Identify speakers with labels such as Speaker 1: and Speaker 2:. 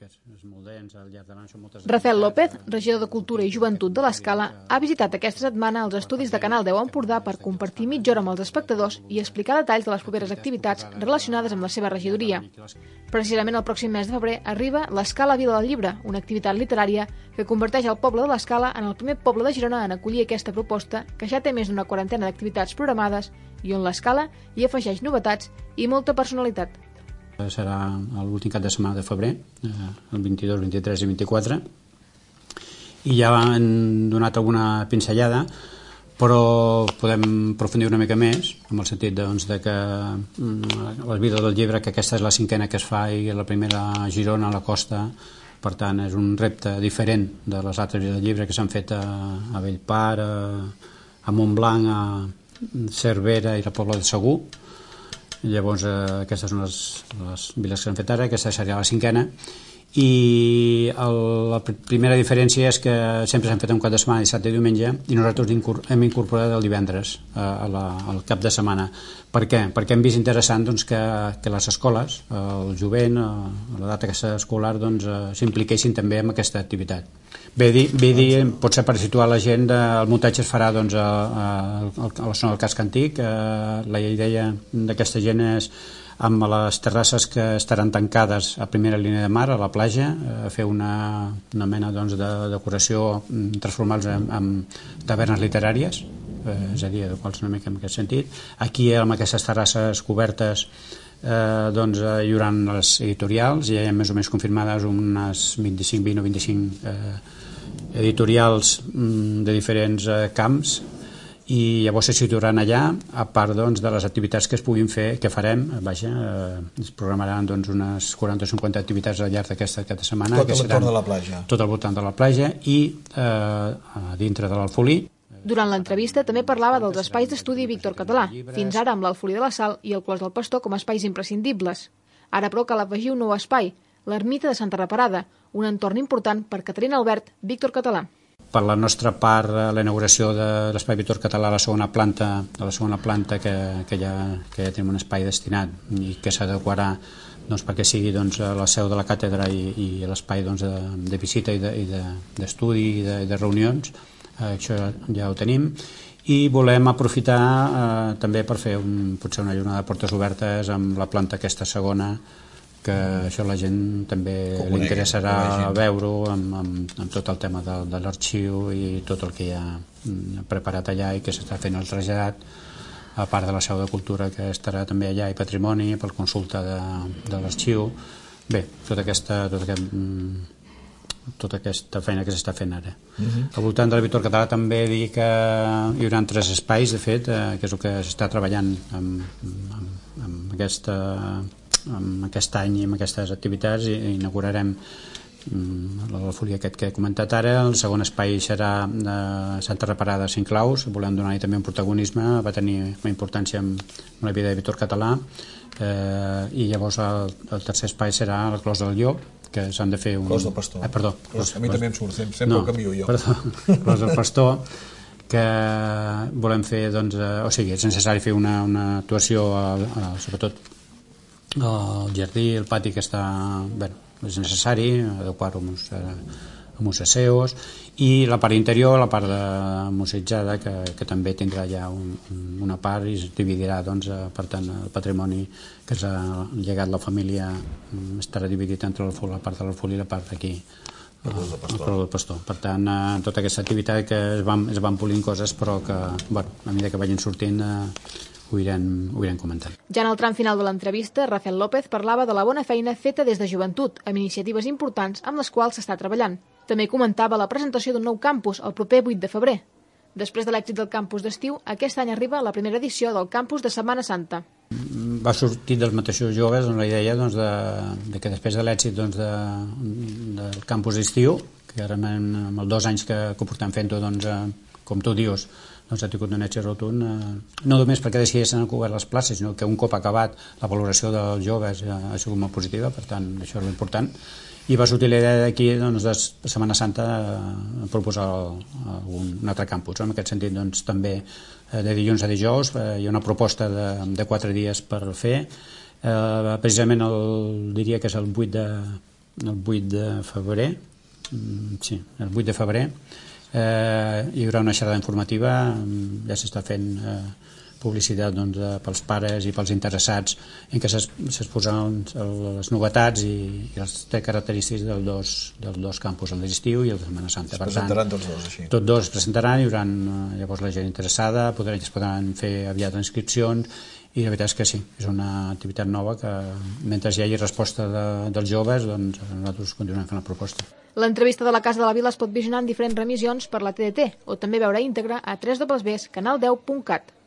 Speaker 1: Rafael López, regidor de Cultura i Joventut de l'Escala, ha visitat aquesta setmana els estudis de Canal 10 Empordà per compartir mitja hora amb els espectadors i explicar detalls de les properes activitats relacionades amb la seva regidoria. Precisament el pròxim mes de febrer arriba l'Escala Vila del Llibre, una activitat literària que converteix el poble de l'Escala en el primer poble de Girona en acollir aquesta proposta, que ja té més d'una quarantena d'activitats programades i on l'Escala hi afegeix novetats i molta personalitat.
Speaker 2: Serà l'últim cap de setmana de febrer, el 22, 23 i 24, i ja han donat alguna pinzellada, però podem aprofundir una mica més, en el sentit que la Vida del Llibre, que aquesta és la cinquena que es fa i la primera a Girona, a la costa, per tant és un repte diferent de les altres Vides del Llibre que s'han fet a Bellpar, a Montblanc, a Cervera i la Pobla de Segur. Llavors aquestes són les viles que s'han fet ara, aquesta seria la cinquena, i la primera diferència és que sempre s'han fet un cap de setmana, dissabte i diumenge, i nosaltres hem incorporat el divendres al cap de setmana. Per què? Perquè hem vist interessant que les escoles, el jovent, a l'edat escolar, s'impliquessin també en aquesta activitat. Bé dir, potser per situar la gent, el muntatge es farà a la zona del casc antic. La idea d'aquesta gent és amb les terrasses que estaran tancades a primera línia de mar, a la platja, fer una mena de decoració, transformar-los en tavernes literàries, és a dir, adequar-los una mica en aquest sentit. Aquí, amb aquestes terrasses cobertes, hi haurà les editorials, ja hi ha més o menys confirmades unes 20 o 25 editorials de diferents camps, i llavors se situaran allà, a part de les activitats que es puguin fer, que farem, es programaran unes 40 o 50 activitats al llarg d'aquesta setmana.
Speaker 3: Tot al voltant de la platja.
Speaker 2: Tot al voltant de la platja i dintre de l'Alfolí.
Speaker 1: Durant l'entrevista també parlava dels espais d'estudi Víctor Català, fins ara amb l'Alfolí de la Sal i el Clos del Pastor com a espais imprescindibles. Ara, però, cal afegir un nou espai, l'Ermita de Santa Reparada, un entorn important per Caterina Albert, Víctor Català.
Speaker 2: Per la nostra part, la inauguració de l'Espai Víctor Català a la segona planta que ja tenim un espai destinat i que s'adequarà perquè sigui la seu de la càtedra i l'espai de visita i d'estudi i de reunions. Això ja ho tenim, i volem aprofitar també per fer potser una jornada de portes obertes amb la planta aquesta segona, que això la gent també li interessarà veure-ho amb tot el tema de l'arxiu i tot el que hi ha preparat allà i que s'està fent el traslladat, a part de la seu de cultura que estarà també allà, i patrimoni per consulta de l'arxiu. Bé, tota aquesta feina que s'està fent ara. Al voltant del Víctor Català també dir que hi haurà 3 espais, de fet, que és el que s'està treballant amb aquest any i amb aquestes activitats, i inaugurarem l'Alfolí aquest que he comentat ara. El segon espai serà Santa Reparada a Cinclaus, volem donar-hi també un protagonisme, va tenir una importància en la vida de Víctor Català, i llavors el tercer espai serà el Clos del Llop, que s'han de fer un...
Speaker 3: Clos del Pastor.
Speaker 2: Perdó.
Speaker 3: A mi també em surt, sempre ho canvio jo.
Speaker 2: Perdó, Clos del Pastor, que volem fer, o sigui, és necessari fer una actuació, sobretot el jardí, el pati que està... Bé, és necessari adequar-ho amb uns aseos, i la part interior, la part museïtzada, que també tindrà ja una part i es dividirà, per tant, el patrimoni que s'ha llegat la família estarà dividit entre la part de l'Alfolí i la part d'aquí, el Clos del Pastor. Per tant, tota aquesta activitat que es van polint coses, però que, a mesura que vagin sortint, ho irem comentant.
Speaker 1: Ja en el tram final de l'entrevista, Rafael López parlava de la bona feina feta des de joventut, amb iniciatives importants amb les quals s'està treballant. També comentava la presentació d'un nou campus el proper 8 de febrer. Després de l'èxit del campus d'estiu, aquest any arriba la primera edició del campus de Setmana Santa.
Speaker 2: Va sortir dels mateixos joves la idea que després de l'èxit del campus d'estiu, que ara amb els 2 anys que ho portem fent-ho, com tu dius, ha tingut un èxit rotund, no només perquè decideixen ocupar les places, sinó que un cop acabat la valoració dels joves ha sigut molt positiva, per tant això és important, i va sortir la idea d'aquí de Setmana Santa proposar un altre campus. En aquest sentit també de dilluns a dijous hi ha una proposta de 4 dies per fer, precisament diria que és el 8 el 8 de febrer, sí, el 8 de febrer, hi haurà una xerrada informativa, ja s'està fent publicitat pels pares i pels interessats en què s'exposaran les novetats i les característiques dels dos campus, el d'estiu i el de Setmana Santa.
Speaker 3: Es presentaran tots dos així?
Speaker 2: Tots dos es presentaran, hi haurà llavors la gent interessada, es podran fer aviat inscripcions i la veritat és que sí, és una activitat nova que mentre hi hagi resposta dels joves doncs nosaltres continuem fent la proposta.
Speaker 1: L'entrevista de la Casa de la Vila es pot visionar en diferents remissions per la TDT o també veure íntegra a www.canal10.cat.